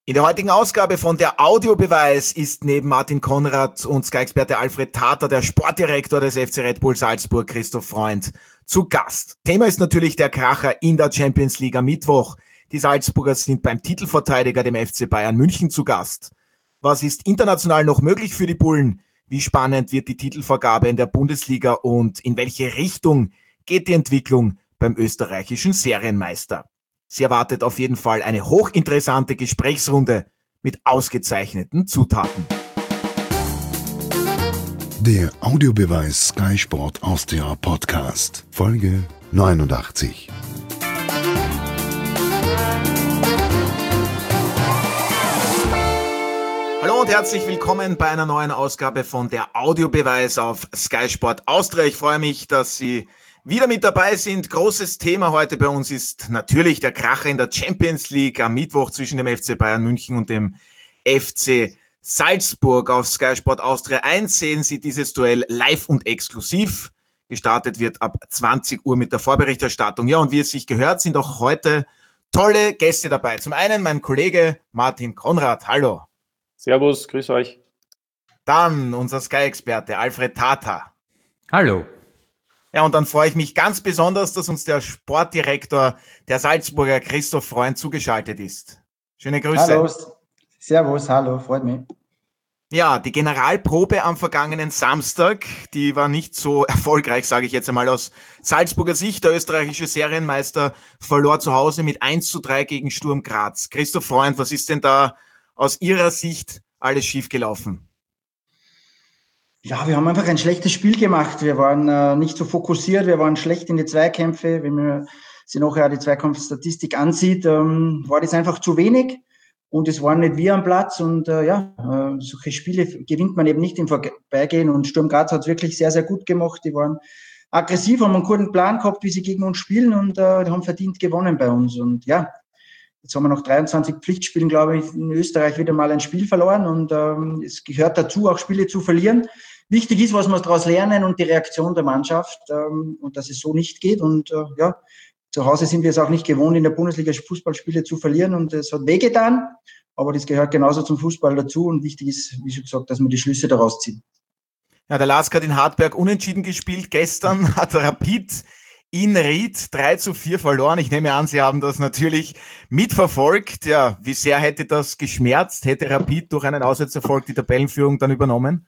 In der heutigen Ausgabe von der Audiobeweis ist neben Martin Konrad und Sky-Experte Alfred Tata der Sportdirektor des FC Red Bull Salzburg, Christoph Freund, zu Gast. Thema ist natürlich der Kracher in der Champions League am Mittwoch. Die Salzburger sind beim Titelverteidiger, dem FC Bayern München, zu Gast. Was ist international noch möglich für die Bullen? Wie spannend wird die Titelvergabe in der Bundesliga und in welche Richtung geht die Entwicklung beim österreichischen Serienmeister? Sie erwartet auf jeden Fall eine hochinteressante Gesprächsrunde mit ausgezeichneten Zutaten. Der Audiobeweis Sky Sport Austria Podcast, Folge 89. Hallo und herzlich willkommen bei einer neuen Ausgabe von der Audiobeweis auf Sky Sport Austria. Ich freue mich, dass Sie wieder mit dabei sind. Großes Thema heute bei uns ist natürlich der Kracher in der Champions League am Mittwoch zwischen dem FC Bayern München und dem FC Salzburg. Auf Sky Sport Austria 1 sehen Sie dieses Duell live und exklusiv. Gestartet wird ab 20 Uhr mit der Vorberichterstattung. Ja, und wie es sich gehört, sind auch heute tolle Gäste dabei. Zum einen mein Kollege Martin Konrad. Hallo. Servus, grüß euch. Dann unser Sky-Experte Alfred Tata. Hallo. Ja, und dann freue ich mich ganz besonders, dass uns der Sportdirektor der Salzburger Christoph Freund zugeschaltet ist. Schöne Grüße. Hallo, servus, hallo, freut mich. Ja, die Generalprobe am vergangenen Samstag, die war nicht so erfolgreich, sage ich jetzt einmal aus Salzburger Sicht. Der österreichische Serienmeister verlor zu Hause mit 1:3 gegen Sturm Graz. Christoph Freund, was ist denn da aus Ihrer Sicht alles schiefgelaufen? Ja, wir haben einfach ein schlechtes Spiel gemacht. Wir waren nicht so fokussiert, wir waren schlecht in die Zweikämpfe. Wenn man sich nachher die Zweikampfstatistik ansieht, war das einfach zu wenig und es waren nicht wir am Platz. Und solche Spiele gewinnt man eben nicht im Vorbeigehen. Und Sturm Graz hat es wirklich sehr, sehr gut gemacht. Die waren aggressiv, haben einen guten Plan gehabt, wie sie gegen uns spielen und die haben verdient gewonnen bei uns. Und ja, jetzt haben wir nach 23 Pflichtspielen, glaube ich, in Österreich wieder mal ein Spiel verloren und es gehört dazu, auch Spiele zu verlieren. Wichtig ist, was wir daraus lernen und die Reaktion der Mannschaft und dass es so nicht geht. Und zu Hause sind wir es auch nicht gewohnt, in der Bundesliga Fußballspiele zu verlieren und es hat wehgetan, aber das gehört genauso zum Fußball dazu und wichtig ist, wie schon gesagt, dass wir die Schlüsse daraus ziehen. Ja, der LASK hat in Hartberg unentschieden gespielt. Gestern hat Rapid in Ried 3:4 verloren. Ich nehme an, Sie haben das natürlich mitverfolgt. Ja, wie sehr hätte das geschmerzt? Hätte Rapid durch einen Auswärtserfolg die Tabellenführung dann übernommen?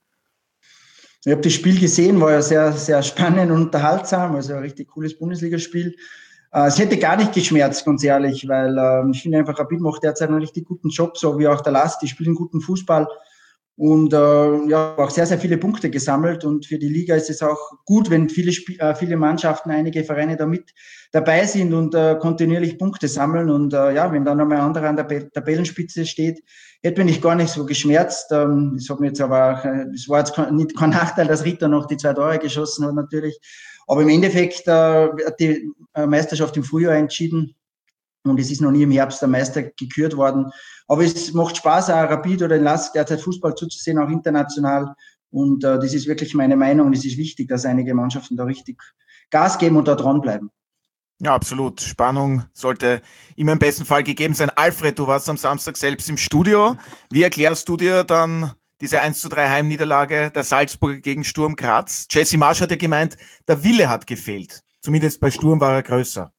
Ich habe das Spiel gesehen, war ja sehr, sehr spannend und unterhaltsam, also ein richtig cooles Bundesligaspiel. Es hätte gar nicht geschmerzt, ganz ehrlich, weil ich finde einfach, Rapid macht derzeit einen richtig guten Job, so wie auch der LASK, die spielen guten Fußball und auch sehr, sehr viele Punkte gesammelt und für die Liga ist es auch gut, wenn viele Mannschaften, einige Vereine da mit dabei sind und kontinuierlich Punkte sammeln und wenn dann nochmal ein anderer an der Tabellenspitze steht, hätte mich gar nicht so geschmerzt. Das hat mir jetzt aber auch, es war jetzt kein Nachteil, dass Ritter noch die 2 Tore geschossen hat natürlich, aber im Endeffekt hat die Meisterschaft im Frühjahr entschieden. Und es ist noch nie im Herbst der Meister gekürt worden. Aber es macht Spaß, auch Rapid oder in LASK derzeit Fußball zuzusehen, auch international. Und das ist wirklich meine Meinung. Und es ist wichtig, dass einige Mannschaften da richtig Gas geben und da dranbleiben. Ja, absolut. Spannung sollte immer im besten Fall gegeben sein. Alfred, du warst am Samstag selbst im Studio. Wie erklärst du dir dann diese 1:3 Heimniederlage der Salzburger gegen Sturm Graz? Jesse Marsch hat ja gemeint, der Wille hat gefehlt. Zumindest bei Sturm war er größer.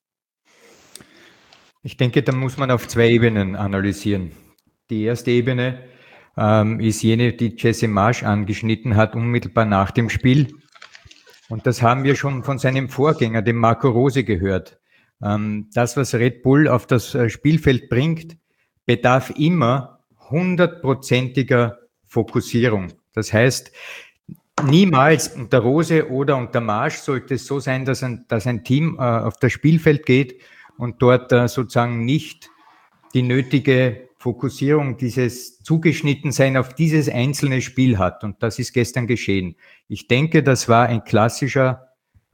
Ich denke, da muss man auf 2 Ebenen analysieren. Die erste Ebene ist jene, die Jesse Marsch angeschnitten hat, unmittelbar nach dem Spiel. Und das haben wir schon von seinem Vorgänger, dem Marco Rose, gehört. Das, was Red Bull auf das Spielfeld bringt, bedarf immer 100%iger Fokussierung. Das heißt, niemals unter Rose oder unter Marsch sollte es so sein, dass ein Team auf das Spielfeld geht und dort sozusagen nicht die nötige Fokussierung, dieses Zugeschnittensein auf dieses einzelne Spiel hat. Und das ist gestern geschehen. Ich denke, das war ein klassischer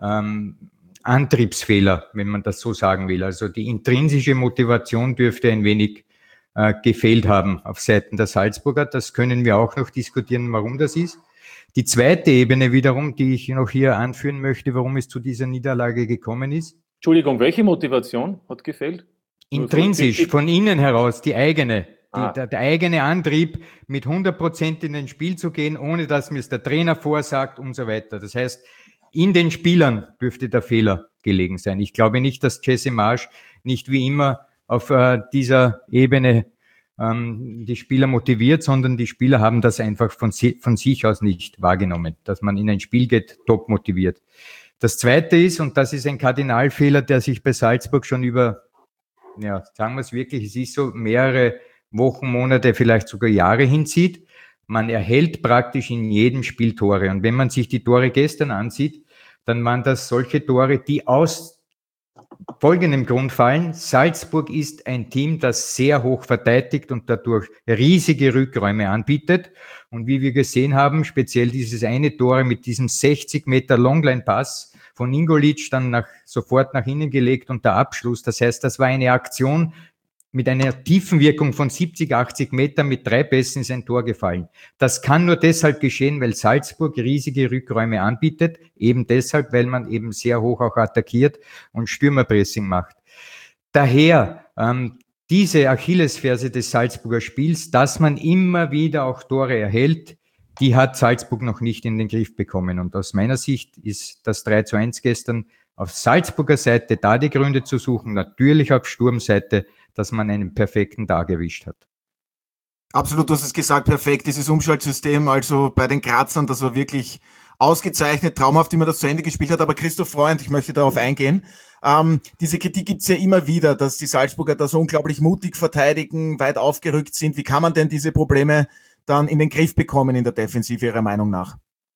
Antriebsfehler, wenn man das so sagen will. Also die intrinsische Motivation dürfte ein wenig gefehlt haben auf Seiten der Salzburger. Das können wir auch noch diskutieren, warum das ist. Die zweite Ebene wiederum, die ich noch hier anführen möchte, warum es zu dieser Niederlage gekommen ist. Entschuldigung, welche Motivation hat gefehlt? Intrinsisch, von innen heraus, die eigene. der eigene Antrieb, mit 100% in ein Spiel zu gehen, ohne dass mir es der Trainer vorsagt und so weiter. Das heißt, in den Spielern dürfte der Fehler gelegen sein. Ich glaube nicht, dass Jesse Marsch nicht wie immer auf dieser Ebene die Spieler motiviert, sondern die Spieler haben das einfach von sich aus nicht wahrgenommen, dass man in ein Spiel geht, top motiviert. Das Zweite ist, und das ist ein Kardinalfehler, der sich bei Salzburg schon über, ja, sagen wir es wirklich, es ist so mehrere Wochen, Monate, vielleicht sogar Jahre hinzieht. Man erhält praktisch in jedem Spiel Tore. Und wenn man sich die Tore gestern ansieht, dann waren das solche Tore, die aus folgendem Grund fallen. Salzburg ist ein Team, das sehr hoch verteidigt und dadurch riesige Rückräume anbietet. Und wie wir gesehen haben, speziell dieses eine Tor mit diesem 60 Meter Longline-Pass von Ingolic dann sofort nach innen gelegt und der Abschluss. Das heißt, das war eine Aktion mit einer Tiefenwirkung von 70, 80 Metern mit 3 Pässen ist ein Tor gefallen. Das kann nur deshalb geschehen, weil Salzburg riesige Rückräume anbietet, eben deshalb, weil man eben sehr hoch auch attackiert und Stürmerpressing macht. Daher diese Achillesferse des Salzburger Spiels, dass man immer wieder auch Tore erhält, die hat Salzburg noch nicht in den Griff bekommen. Und aus meiner Sicht ist das 3:1 gestern auf Salzburger Seite da die Gründe zu suchen, natürlich auf Sturmseite, dass man einen perfekten Tag erwischt hat. Absolut, du hast es gesagt, perfekt, dieses Umschaltsystem, also bei den Grazern, das war wirklich ausgezeichnet, traumhaft, wie man das zu Ende gespielt hat, aber Christoph Freund, ich möchte darauf eingehen, diese Kritik gibt's ja immer wieder, dass die Salzburger da so unglaublich mutig verteidigen, weit aufgerückt sind. Wie kann man denn diese Probleme dann in den Griff bekommen in der Defensive, Ihrer Meinung nach?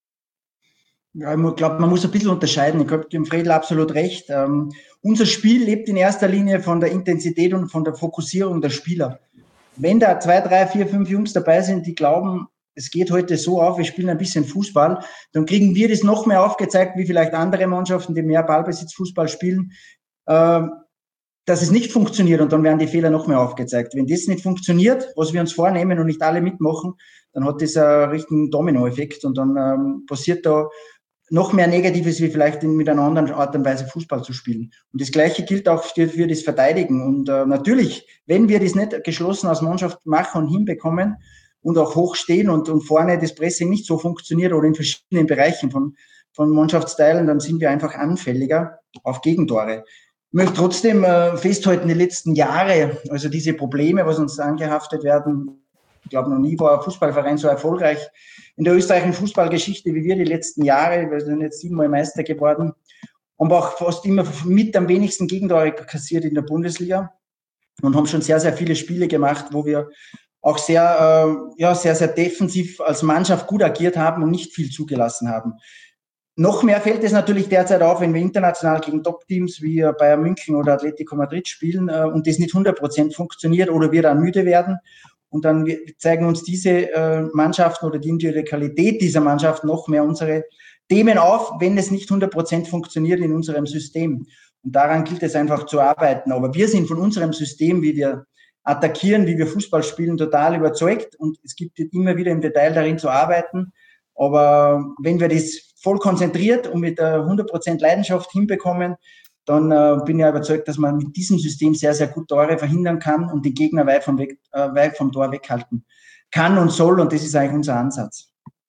Ja, ich glaube, man muss ein bisschen unterscheiden. Ich habe dem Fredl absolut recht. Unser Spiel lebt in erster Linie von der Intensität und von der Fokussierung der Spieler. Wenn da 2, 3, 4, 5 Jungs dabei sind, die glauben, es geht heute so auf, wir spielen ein bisschen Fußball, dann kriegen wir das noch mehr aufgezeigt, wie vielleicht andere Mannschaften, die mehr Ballbesitz-Fußball spielen, dass es nicht funktioniert und dann werden die Fehler noch mehr aufgezeigt. Wenn das nicht funktioniert, was wir uns vornehmen und nicht alle mitmachen, dann hat das einen richtigen Dominoeffekt und dann passiert da noch mehr Negatives, wie vielleicht mit einer anderen Art und Weise Fußball zu spielen. Und das Gleiche gilt auch für das Verteidigen. Und natürlich, wenn wir das nicht geschlossen als Mannschaft machen und hinbekommen und auch hochstehen und vorne das Pressing nicht so funktioniert oder in verschiedenen Bereichen von Mannschaftsteilen, dann sind wir einfach anfälliger auf Gegentore. Ich möchte trotzdem festhalten, die letzten Jahre, also diese Probleme, was uns angehaftet werden, ich glaube, noch nie war ein Fußballverein so erfolgreich in der österreichischen Fußballgeschichte wie wir die letzten Jahre. Wir sind jetzt 7-mal Meister geworden und auch fast immer mit am wenigsten Gegentore kassiert in der Bundesliga und haben schon sehr, sehr viele Spiele gemacht, wo wir auch sehr, sehr defensiv als Mannschaft gut agiert haben und nicht viel zugelassen haben. Noch mehr fällt es natürlich derzeit auf, wenn wir international gegen Top-Teams wie Bayern München oder Atletico Madrid spielen und das nicht 100% funktioniert oder wir dann müde werden. Und dann zeigen uns diese Mannschaften oder die individuelle Qualität dieser Mannschaft noch mehr unsere Themen auf, wenn es nicht 100% funktioniert in unserem System. Und daran gilt es einfach zu arbeiten. Aber wir sind von unserem System, wie wir attackieren, wie wir Fußball spielen, total überzeugt. Und es gibt immer wieder im Detail darin zu arbeiten. Aber wenn wir das voll konzentriert und mit 100% Leidenschaft hinbekommen, dann bin ich überzeugt, dass man mit diesem System sehr, sehr gut Tore verhindern kann und die Gegner weit vom Tor weghalten kann und soll. Und das ist eigentlich unser Ansatz.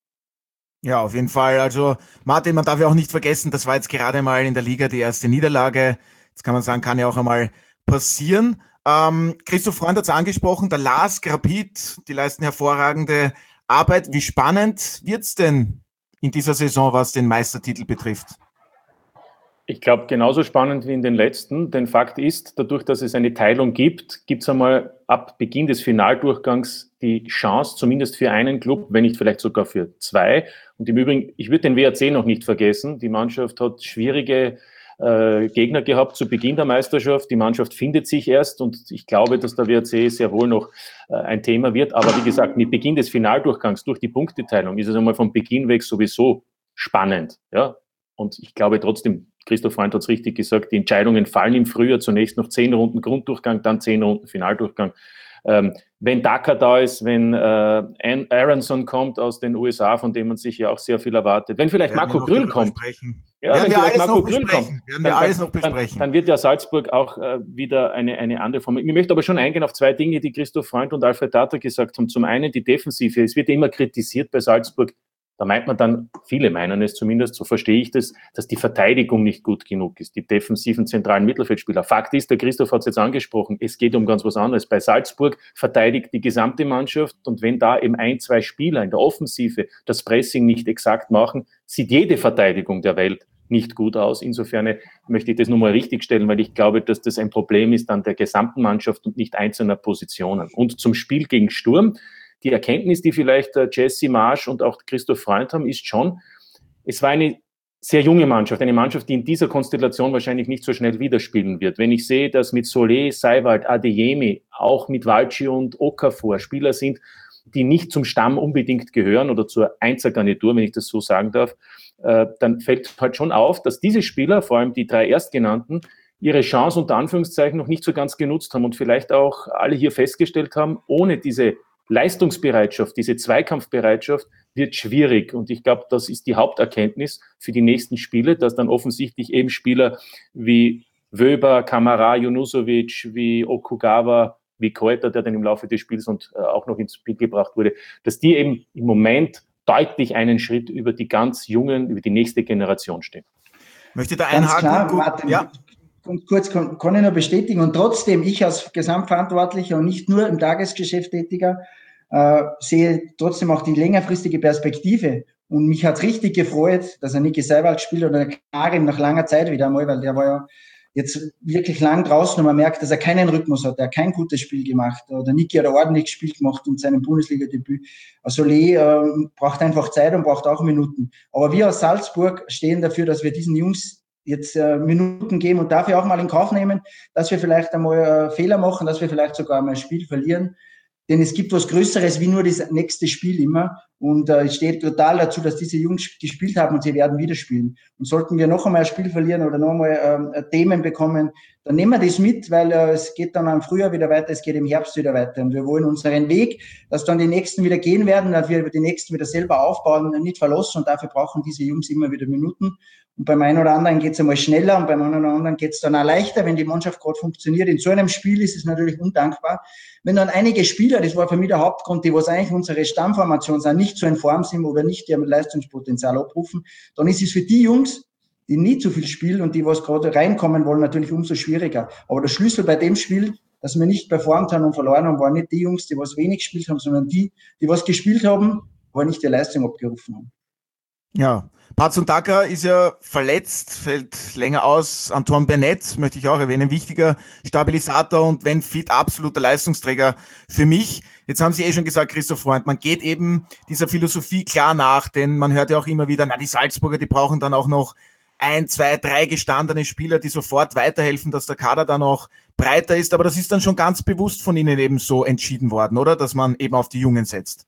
Ja, auf jeden Fall. Also Martin, man darf ja auch nicht vergessen, das war jetzt gerade mal in der Liga die erste Niederlage. Jetzt kann man sagen, kann ja auch einmal passieren. Christoph Freund hat es angesprochen, der LASK, Rapid, die leisten hervorragende Arbeit. Wie spannend wird's denn in dieser Saison, was den Meistertitel betrifft? Ich glaube, genauso spannend wie in den letzten. Denn Fakt ist, dadurch, dass es eine Teilung gibt, gibt es einmal ab Beginn des Finaldurchgangs die Chance, zumindest für einen Club, wenn nicht vielleicht sogar für 2. Und im Übrigen, ich würde den WRC noch nicht vergessen. Die Mannschaft hat schwierige Gegner gehabt zu Beginn der Meisterschaft. Die Mannschaft findet sich erst und ich glaube, dass der WRC sehr wohl noch ein Thema wird. Aber wie gesagt, mit Beginn des Finaldurchgangs durch die Punkteteilung ist es einmal von Beginn weg sowieso spannend. Ja? Und ich glaube trotzdem, Christoph Freund hat es richtig gesagt, die Entscheidungen fallen im Frühjahr, zunächst noch 10 Runden Grunddurchgang, dann 10 Runden Finaldurchgang. Wenn Daka da ist, wenn Aronson kommt aus den USA, von dem man sich ja auch sehr viel erwartet, wenn vielleicht Marco Grüll kommt. Ja, wenn vielleicht Marco Grüll kommt, werden wir alles noch besprechen. Dann wird ja Salzburg auch wieder eine andere Form. Ich möchte aber schon eingehen auf zwei Dinge, die Christoph Freund und Alfred Tata gesagt haben. Zum einen die Defensive. Es wird immer kritisiert bei Salzburg. Da meint man dann, viele meinen es zumindest, so verstehe ich das, dass die Verteidigung nicht gut genug ist, die defensiven zentralen Mittelfeldspieler. Fakt ist, der Christoph hat es jetzt angesprochen, es geht um ganz was anderes. Bei Salzburg verteidigt die gesamte Mannschaft und wenn da eben 1, 2 Spieler in der Offensive das Pressing nicht exakt machen, sieht jede Verteidigung der Welt nicht gut aus. Insofern möchte ich das nochmal richtigstellen, weil ich glaube, dass das ein Problem ist an der gesamten Mannschaft und nicht einzelner Positionen. Und zum Spiel gegen Sturm. Die Erkenntnis, die vielleicht Jesse Marsch und auch Christoph Freund haben, ist schon, es war eine sehr junge Mannschaft, eine Mannschaft, die in dieser Konstellation wahrscheinlich nicht so schnell wieder spielen wird. Wenn ich sehe, dass mit Solé, Seiwald, Adeyemi, auch mit Walci und Okafor Spieler sind, die nicht zum Stamm unbedingt gehören oder zur Einzelgarnitur, wenn ich das so sagen darf, dann fällt halt schon auf, dass diese Spieler, vor allem die 3 Erstgenannten, ihre Chance unter Anführungszeichen noch nicht so ganz genutzt haben und vielleicht auch alle hier festgestellt haben, ohne diese Leistungsbereitschaft, diese Zweikampfbereitschaft wird schwierig. Und ich glaube, das ist die Haupterkenntnis für die nächsten Spiele, dass dann offensichtlich eben Spieler wie Wöber, Kamara, Junusovic, wie Okugawa, wie Keuter, der dann im Laufe des Spiels und auch noch ins Spiel gebracht wurde, dass die eben im Moment deutlich einen Schritt über die ganz Jungen, über die nächste Generation stehen. Möchte da einhaken? Klar, Martin, ja. Und kurz kann ich nur bestätigen. Und trotzdem, ich als Gesamtverantwortlicher und nicht nur im Tagesgeschäft Tätiger, sehe trotzdem auch die längerfristige Perspektive. Und mich hat richtig gefreut, dass er Niki Seiwald spielt oder Karim nach langer Zeit wieder einmal, weil der war ja jetzt wirklich lang draußen und man merkt, dass er keinen Rhythmus hat, er hat kein gutes Spiel gemacht. Der Niki hat ein ordentliches Spiel gemacht in seinem Bundesliga-Debüt. Also braucht einfach Zeit und braucht auch Minuten. Aber wir aus Salzburg stehen dafür, dass wir diesen Jungs jetzt Minuten geben und dafür auch mal in Kauf nehmen, dass wir vielleicht einmal Fehler machen, dass wir vielleicht sogar mal ein Spiel verlieren. Denn es gibt was Größeres wie nur das nächste Spiel immer. Und es steht total dazu, dass diese Jungs gespielt haben und sie werden wieder spielen. Und sollten wir noch einmal ein Spiel verlieren oder noch einmal Themen bekommen, dann nehmen wir das mit, weil es geht dann im Frühjahr wieder weiter, es geht im Herbst wieder weiter. Und wir wollen unseren Weg, dass dann die Nächsten wieder gehen werden, dass wir die Nächsten wieder selber aufbauen und nicht verlassen. Und dafür brauchen diese Jungs immer wieder Minuten. Und beim einen oder anderen geht es einmal schneller und beim einen oder anderen geht es dann auch leichter, wenn die Mannschaft gerade funktioniert. In so einem Spiel ist es natürlich undankbar. Wenn dann einige Spieler, das war für mich der Hauptgrund, die was eigentlich unsere Stammformation sind, nicht so in Form sind oder nicht ihr Leistungspotenzial abrufen, dann ist es für die Jungs, die nicht so viel spielen und die was gerade reinkommen wollen, natürlich umso schwieriger. Aber der Schlüssel bei dem Spiel, dass wir nicht performt haben und verloren haben, waren nicht die Jungs, die was wenig gespielt haben, sondern die was gespielt haben, aber nicht die Leistung abgerufen haben. Ja, Patson Daka ist ja verletzt, fällt länger aus. Antoine Bennett möchte ich auch erwähnen, wichtiger Stabilisator und wenn fit, absoluter Leistungsträger für mich. Jetzt haben Sie schon gesagt, Christoph Freund, man geht eben dieser Philosophie klar nach, denn man hört ja auch immer wieder, die Salzburger, die brauchen dann auch noch 1, 2, 3 gestandene Spieler, die sofort weiterhelfen, dass der Kader dann auch breiter ist. Aber das ist dann schon ganz bewusst von Ihnen eben so entschieden worden, oder? Dass man eben auf die Jungen setzt.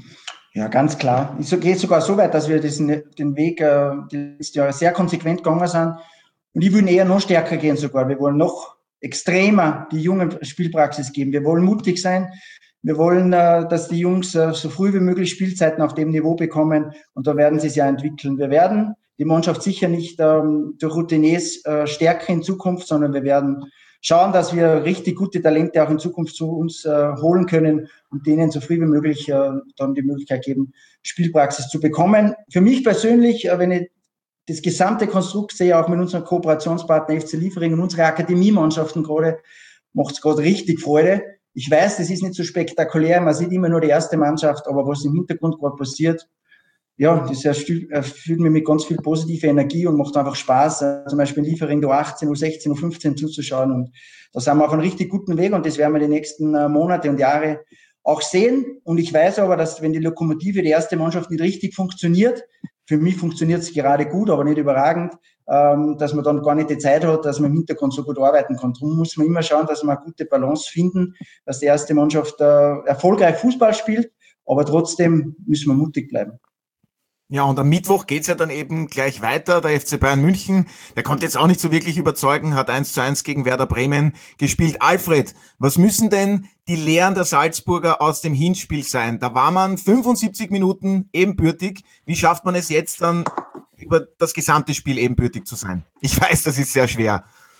Ja, ganz klar. Ich gehe sogar so weit, dass wir den Weg die letzten Jahre sehr konsequent gegangen sind. Und ich will eher noch stärker gehen sogar. Wir wollen noch extremer die Jungen Spielpraxis geben. Wir wollen mutig sein. Wir wollen, dass die Jungs so früh wie möglich Spielzeiten auf dem Niveau bekommen. Und da werden sie es ja entwickeln. Wir werden die Mannschaft sicher nicht durch Routiniers stärken in Zukunft, sondern wir werden schauen, dass wir richtig gute Talente auch in Zukunft zu uns holen können und denen so früh wie möglich dann die Möglichkeit geben, Spielpraxis zu bekommen. Für mich persönlich, wenn ich das gesamte Konstrukt sehe, auch mit unserem Kooperationspartner FC Liefering und unsere Akademiemannschaften gerade, macht es gerade richtig Freude. Ich weiß, das ist nicht so spektakulär, man sieht immer nur die erste Mannschaft, aber was im Hintergrund gerade passiert, ja, das erfüllt mich mit ganz viel positive Energie und macht einfach Spaß, zum Beispiel in Liefering U18, U16, U15 zuzuschauen. Und da sind wir auf einem richtig guten Weg und das werden wir die nächsten Monate und Jahre auch sehen. Und ich weiß aber, dass wenn die Lokomotive, die erste Mannschaft nicht richtig funktioniert, für mich funktioniert es gerade gut, aber nicht überragend, dass man dann gar nicht die Zeit hat, dass man im Hintergrund so gut arbeiten kann. Darum muss man immer schauen, dass wir eine gute Balance finden, dass die erste Mannschaft erfolgreich Fußball spielt, aber trotzdem müssen wir mutig bleiben. Ja, und am Mittwoch geht's ja dann eben gleich weiter. Der FC Bayern München, der konnte jetzt auch nicht so wirklich überzeugen, hat 1:1 gegen Werder Bremen gespielt. Alfred, was müssen denn die Lehren der Salzburger aus dem Hinspiel sein? Da war man 75 Minuten ebenbürtig. Wie schafft man es jetzt dann, über das gesamte Spiel ebenbürtig zu sein? Ich weiß, das ist sehr schwer.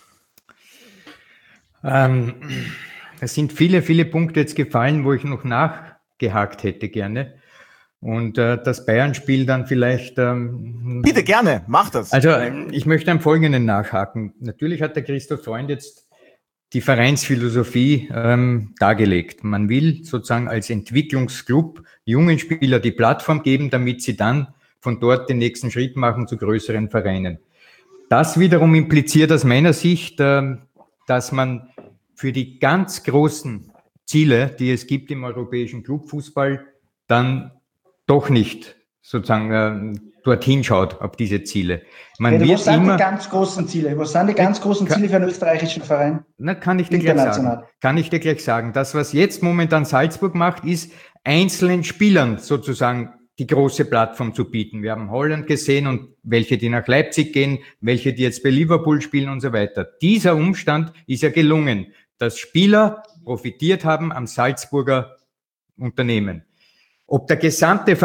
Es sind viele, viele Punkte jetzt gefallen, wo ich noch nachgehakt hätte gerne. Und das Bayern-Spiel dann vielleicht... Bitte, gerne, mach das. Also ich möchte am Folgenden nachhaken. Natürlich hat der Christoph Freund jetzt die Vereinsphilosophie dargelegt. Man will sozusagen als Entwicklungsclub jungen Spieler die Plattform geben, damit sie dann von dort den nächsten Schritt machen zu größeren Vereinen. Das wiederum impliziert aus meiner Sicht, dass man für die ganz großen Ziele, die es gibt im europäischen Clubfußball, dann doch nicht sozusagen dorthin schaut, auf diese Ziele. Was sind die ganz großen Ziele? Was sind die ganz großen Ziele für einen österreichischen Verein? Kann ich dir gleich sagen. Das, was jetzt momentan Salzburg macht, ist einzelnen Spielern sozusagen die große Plattform zu bieten. Wir haben Holland gesehen und welche, die nach Leipzig gehen, welche, die jetzt bei Liverpool spielen und so weiter. Dieser Umstand ist ja gelungen, dass Spieler profitiert haben am Salzburger Unternehmen. Ob der gesamte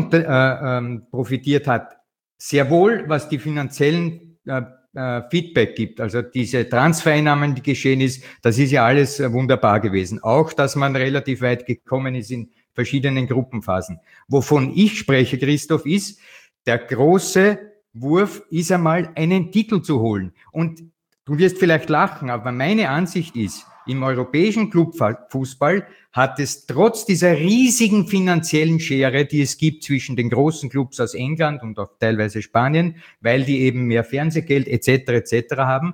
Verein profitiert hat, sehr wohl, was die finanziellen Feedback gibt. Also diese Transfereinnahmen, die geschehen ist, das ist ja alles wunderbar gewesen. Auch, dass man relativ weit gekommen ist in verschiedenen Gruppenphasen. Wovon ich spreche, Christoph, ist, der große Wurf ist einmal, einen Titel zu holen. Und du wirst vielleicht lachen, aber meine Ansicht ist, im europäischen Clubfußball hat es trotz dieser riesigen finanziellen Schere, die es gibt zwischen den großen Clubs aus England und auch teilweise Spanien, weil die eben mehr Fernsehgeld etc. haben,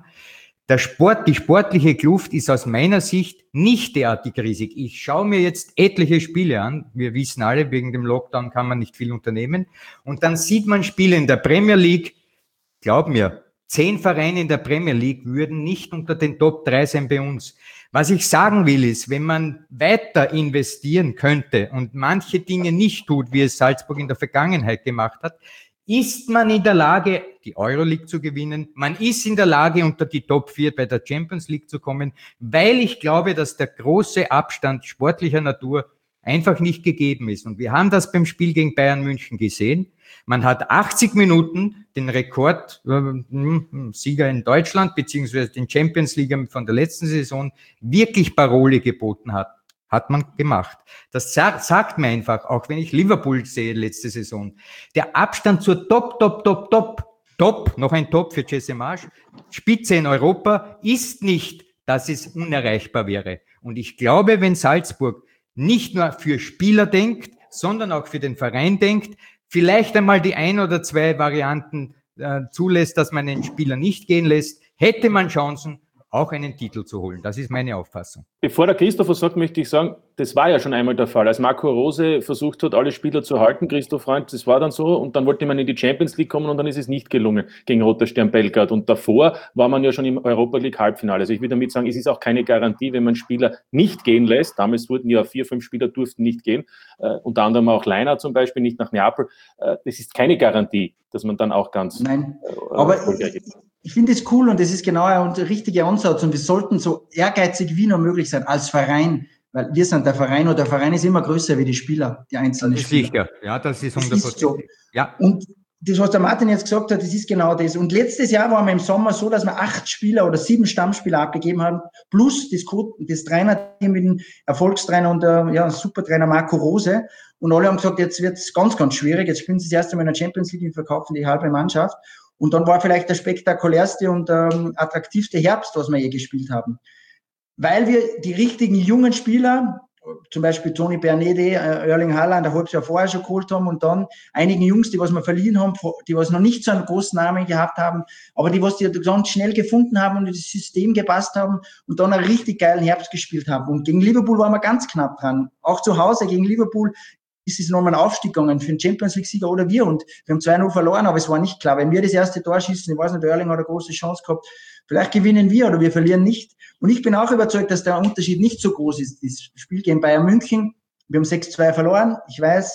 die sportliche Kluft ist aus meiner Sicht nicht derartig riesig. Ich schaue mir jetzt etliche Spiele an. Wir wissen alle, wegen dem Lockdown kann man nicht viel unternehmen. Und dann sieht man Spiele in der Premier League. Glaub mir, 10 Vereine in der Premier League würden nicht unter den Top 3 sein bei uns. Was ich sagen will ist, wenn man weiter investieren könnte und manche Dinge nicht tut, wie es Salzburg in der Vergangenheit gemacht hat, ist man in der Lage, die Euroleague zu gewinnen. Man ist in der Lage, unter die Top 4 bei der Champions League zu kommen, weil ich glaube, dass der große Abstand sportlicher Natur einfach nicht gegeben ist. Und wir haben das beim Spiel gegen Bayern München gesehen. Man hat 80 Minuten den Rekordsieger in Deutschland, beziehungsweise den Champions League von der letzten Saison, wirklich Parole geboten hat man gemacht. Das sagt mir einfach, auch wenn ich Liverpool sehe letzte Saison, der Abstand zur Top, noch ein Top für Jesse Marsch, Spitze in Europa, ist nicht, dass es unerreichbar wäre. Und ich glaube, wenn Salzburg nicht nur für Spieler denkt, sondern auch für den Verein denkt, vielleicht einmal die 1 oder 2 Varianten zulässt, dass man einen Spieler nicht gehen lässt, hätte man Chancen, auch einen Titel zu holen. Das ist meine Auffassung. Bevor der Christopher sagt, möchte ich sagen, das war ja schon einmal der Fall. Als Marco Rose versucht hat, alle Spieler zu halten, Christoph Freund, das war dann so, und dann wollte man in die Champions League kommen und dann ist es nicht gelungen gegen Roter Stern Belgrad. Und davor war man ja schon im Europa League Halbfinale. Also ich will damit sagen, es ist auch keine Garantie, wenn man Spieler nicht gehen lässt. Damals wurden ja 4, 5 Spieler durften nicht gehen, unter anderem auch Leiner zum Beispiel, nicht nach Neapel. Das ist keine Garantie, dass man dann auch ganz... Nein, aber ich finde es cool und das ist genau der richtige Ansatz und wir sollten so ehrgeizig wie nur möglich sein als Verein, weil wir sind der Verein und der Verein ist immer größer wie die Spieler, die einzelnen Spieler. Ja, das ist 100%. So. Ja. Und das, was der Martin jetzt gesagt hat, das ist genau das. Und letztes Jahr waren wir im Sommer so, dass wir 8 Spieler oder 7 Stammspieler abgegeben haben, plus das Trainerteam mit dem Erfolgstrainer und der Supertrainer Marco Rose. Und alle haben gesagt, jetzt wird es ganz, ganz schwierig. Jetzt spielen sie das erste Mal in der Champions League und verkaufen die halbe Mannschaft. Und dann war vielleicht der spektakulärste und attraktivste Herbst, was wir je gespielt haben. Weil wir die richtigen jungen Spieler, zum Beispiel Toni Bernede, Erling Haaland, ein halbes Jahr vorher schon geholt haben und dann einigen Jungs, die was wir verliehen haben, die was noch nicht so einen großen Namen gehabt haben, aber die was die ganz schnell gefunden haben und das System gepasst haben und dann einen richtig geilen Herbst gespielt haben. Und gegen Liverpool waren wir ganz knapp dran. Auch zu Hause gegen Liverpool ist es nochmal ein Aufstieg gegangen für den Champions-League-Sieger oder wir. Und wir haben 2-0 verloren, aber es war nicht klar. Wenn wir das erste Tor schießen, ich weiß nicht, der Erling hat eine große Chance gehabt, vielleicht gewinnen wir oder wir verlieren nicht. Und ich bin auch überzeugt, dass der Unterschied nicht so groß ist. Das Spiel gegen Bayern München, wir haben 6-2 verloren. Ich weiß,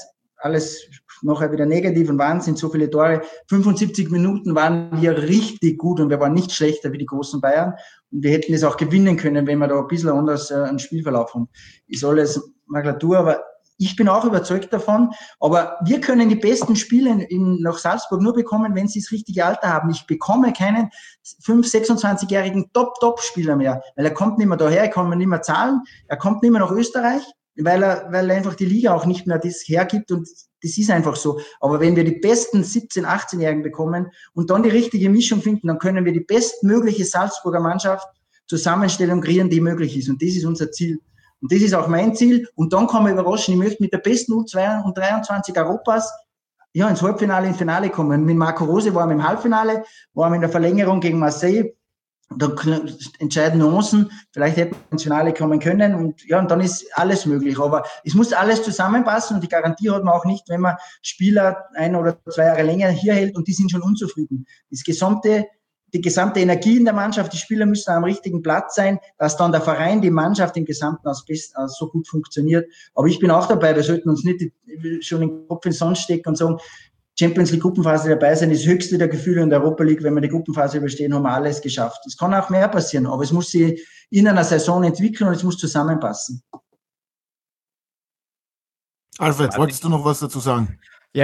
alles nachher wieder negativ und Wahnsinn, so viele Tore. 75 Minuten waren wir richtig gut und wir waren nicht schlechter wie die großen Bayern. Und wir hätten es auch gewinnen können, wenn wir da ein bisschen anders einen Spielverlauf haben. Ist alles Makulatur, aber ich bin auch überzeugt davon, aber wir können die besten Spiele nach Salzburg nur bekommen, wenn sie das richtige Alter haben. Ich bekomme keinen 26-jährigen Top-Spieler mehr, weil er kommt nicht mehr daher, er kann mir nicht mehr zahlen, er kommt nicht mehr nach Österreich, weil er einfach die Liga auch nicht mehr das hergibt und das ist einfach so. Aber wenn wir die besten 17-, 18-Jährigen bekommen und dann die richtige Mischung finden, dann können wir die bestmögliche Salzburger Mannschaft Zusammenstellung kreieren, die möglich ist und das ist unser Ziel. Und das ist auch mein Ziel. Und dann kann man überraschen, ich möchte mit der besten U23 Europas ins Halbfinale, ins Finale kommen. Mit Marco Rose waren wir im Halbfinale, waren wir in der Verlängerung gegen Marseille. Da entscheiden Nuancen. Vielleicht hätten wir ins Finale kommen können. Und dann ist alles möglich. Aber es muss alles zusammenpassen. Und die Garantie hat man auch nicht, wenn man Spieler 1 oder 2 Jahre länger hier hält und die sind schon unzufrieden. Die gesamte Energie in der Mannschaft, die Spieler müssen am richtigen Platz sein, dass dann der Verein, die Mannschaft im Gesamten so gut funktioniert. Aber ich bin auch dabei, wir sollten uns nicht schon den Kopf in den Sand stecken und sagen, Champions League Gruppenphase dabei sein, ist das höchste der Gefühle in der Europa League. Wenn wir die Gruppenphase überstehen, haben wir alles geschafft. Es kann auch mehr passieren, aber es muss sich in einer Saison entwickeln und es muss zusammenpassen. Alfred, wolltest du noch was dazu sagen?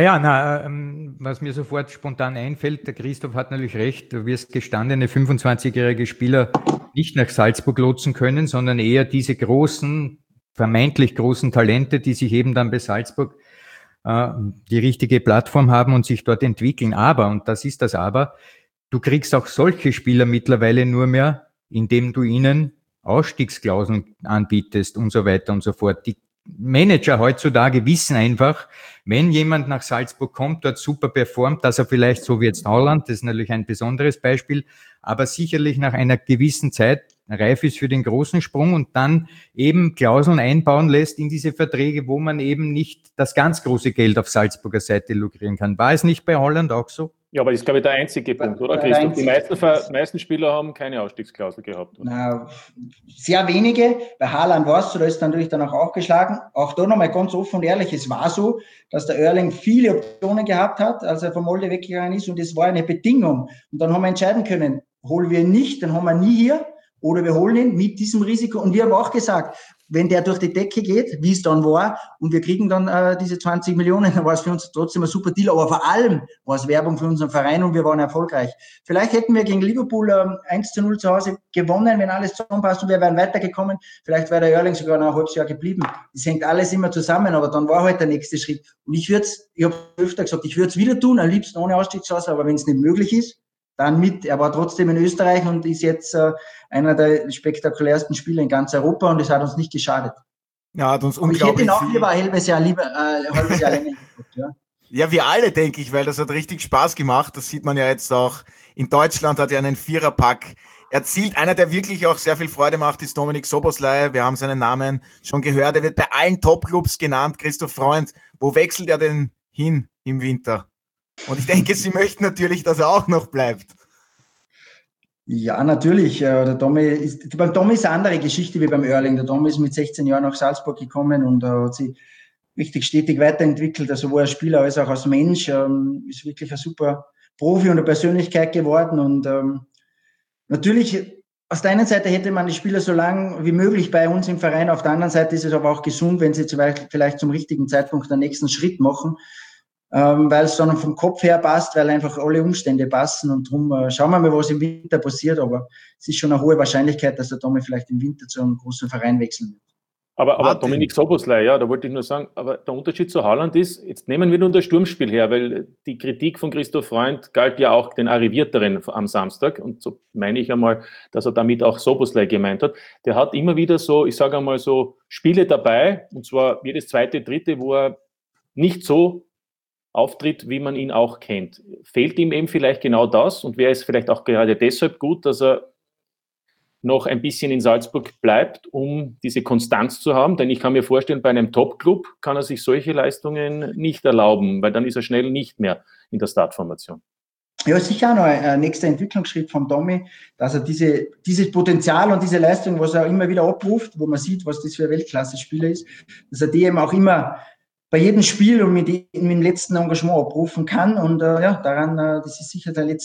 Was mir sofort spontan einfällt, der Christoph hat natürlich recht, du wirst gestandene 25-jährige Spieler nicht nach Salzburg lotsen können, sondern eher diese vermeintlich großen Talente, die sich eben dann bei Salzburg die richtige Plattform haben und sich dort entwickeln. Aber, und das ist das Aber, du kriegst auch solche Spieler mittlerweile nur mehr, indem du ihnen Ausstiegsklauseln anbietest und so weiter und so fort. Die Manager heutzutage wissen einfach, wenn jemand nach Salzburg kommt, dort super performt, dass er vielleicht, so wie jetzt Haaland, das ist natürlich ein besonderes Beispiel, aber sicherlich nach einer gewissen Zeit reif ist für den großen Sprung und dann eben Klauseln einbauen lässt in diese Verträge, wo man eben nicht das ganz große Geld auf Salzburger Seite lukrieren kann. War es nicht bei Haaland auch so? Ja, aber das ist, glaube ich, der einzige Punkt, oder Christoph? Die meisten Spieler haben keine Ausstiegsklausel gehabt. Na, sehr wenige. Bei Haaland war es so, da ist natürlich dann auch aufgeschlagen. Auch da nochmal ganz offen und ehrlich, es war so, dass der Erling viele Optionen gehabt hat, als er von Molde weggegangen ist und es war eine Bedingung. Und dann haben wir entscheiden können, holen wir ihn nicht, dann haben wir nie hier, oder wir holen ihn mit diesem Risiko. Und wir haben auch gesagt, wenn der durch die Decke geht, wie es dann war, und wir kriegen dann diese 20 Millionen, dann war es für uns trotzdem ein super Deal. Aber vor allem war es Werbung für unseren Verein und wir waren erfolgreich. Vielleicht hätten wir gegen Liverpool 1:0 zu Hause gewonnen, wenn alles zusammenpasst und wir wären weitergekommen. Vielleicht wäre der Erling sogar noch ein halbes Jahr geblieben. Das hängt alles immer zusammen, aber dann war halt der nächste Schritt. Und ich habe öfter gesagt, ich würde es wieder tun, am liebsten ohne Ausstiegsklausel, aber wenn es nicht möglich ist, dann mit. Er war trotzdem in Österreich und ist jetzt einer der spektakulärsten Spieler in ganz Europa und es hat uns nicht geschadet. Ja, hat uns unglaublich. Ich hätte ihn auch lieber ein halbes Jahr länger geguckt, ja. Ja, wir alle, denke ich, weil das hat richtig Spaß gemacht. Das sieht man ja jetzt auch. In Deutschland hat er einen Viererpack erzielt. Einer, der wirklich auch sehr viel Freude macht, ist Dominik Szoboszlai. Wir haben seinen Namen schon gehört. Er wird bei allen Top-Clubs genannt. Christoph Freund, wo wechselt er denn hin im Winter? Und ich denke, Sie möchten natürlich, dass er auch noch bleibt. Ja, natürlich. Beim Tommy ist eine andere Geschichte wie beim Erling. Der Tommy ist mit 16 Jahren nach Salzburg gekommen und hat sich richtig stetig weiterentwickelt. Also sowohl als Spieler als auch als Mensch. Ist wirklich ein super Profi und eine Persönlichkeit geworden. Und natürlich, auf der einen Seite hätte man die Spieler so lange wie möglich bei uns im Verein. Auf der anderen Seite ist es aber auch gesund, wenn sie vielleicht zum richtigen Zeitpunkt den nächsten Schritt machen. Weil es dann vom Kopf her passt, weil einfach alle Umstände passen und darum schauen wir mal, was im Winter passiert, aber es ist schon eine hohe Wahrscheinlichkeit, dass der Tommy vielleicht im Winter zu einem großen Verein wechseln wird. Aber Dominik Szoboszlai, ja, da wollte ich nur sagen, aber der Unterschied zu Haaland ist, jetzt nehmen wir nur das Sturmspiel her, weil die Kritik von Christoph Freund galt ja auch den Arrivierteren am Samstag und so meine ich einmal, dass er damit auch Szoboszlai gemeint hat. Der hat immer wieder so, ich sage einmal so, Spiele dabei und zwar jedes zweite, dritte, wo er nicht so auftritt, wie man ihn auch kennt. Fehlt ihm eben vielleicht genau das und wäre es vielleicht auch gerade deshalb gut, dass er noch ein bisschen in Salzburg bleibt, um diese Konstanz zu haben, denn ich kann mir vorstellen, bei einem Top-Club kann er sich solche Leistungen nicht erlauben, weil dann ist er schnell nicht mehr in der Startformation. Ja, sicher auch noch ein nächster Entwicklungsschritt vom Tommy, dass er dieses Potenzial und diese Leistung, was er immer wieder abruft, wo man sieht, was das für ein Weltklasse-Spieler ist, dass er die eben auch immer bei jedem Spiel und mit dem letzten Engagement abrufen kann. Und daran, das ist sicher die